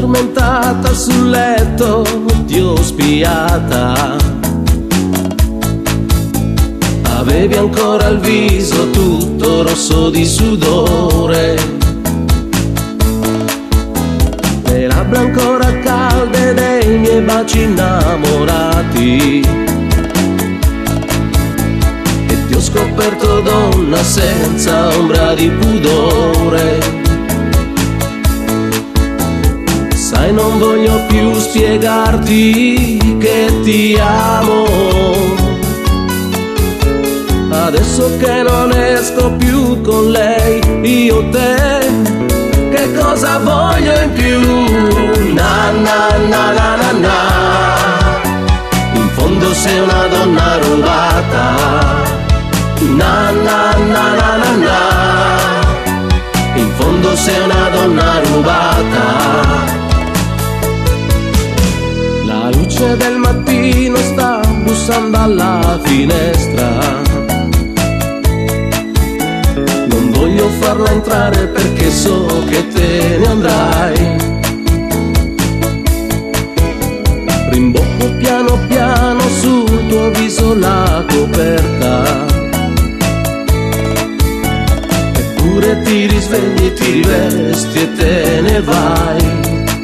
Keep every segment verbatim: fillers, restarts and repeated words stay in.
addormentata sul letto ti ho spiata. Avevi ancora il viso tutto rosso di sudore, le labbra ancora calde dei miei baci innamorati, e ti ho scoperto donna senza ombra di pudore. Sai, non voglio più spiegarti che ti amo, adesso che non esco più con lei, io te, che cosa voglio in più? Na na na na na na, in fondo sei una donna rubata. Na na na na na na, in fondo sei una donna rubata. La luce del mattino sta bussando alla finestra, non voglio farla entrare perché so che te ne andrai. Rimbocco piano piano sul tuo viso la coperta, eppure ti risvegli, ti rivesti e te ne vai.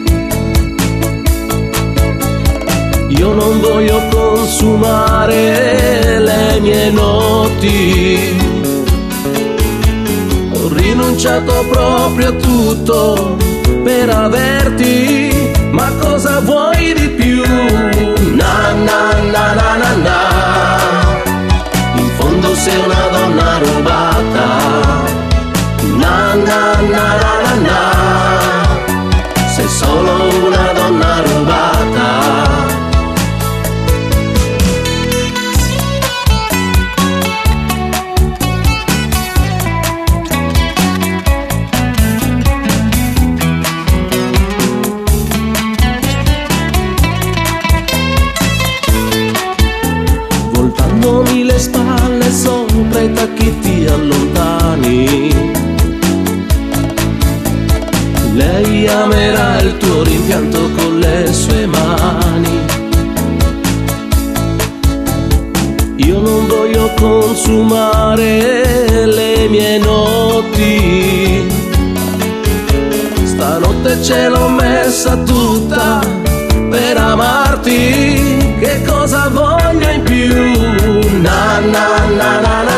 Io non voglio consumare le mie notti, ho rinunciato proprio a tutto per averti, ma cosa vuoi di più? Na na na na na na, in fondo sei una donna rubata. Na na na na na na, sei solo una donna rubata. Voltandomi le spalle sopra i tacchi ti allontani, lei amerà il tuo rimpianto con le sue mani. Io non voglio consumare le mie notti, stanotte ce l'ho messa tutta per amarti, che cosa voglio in più? Na na na na na.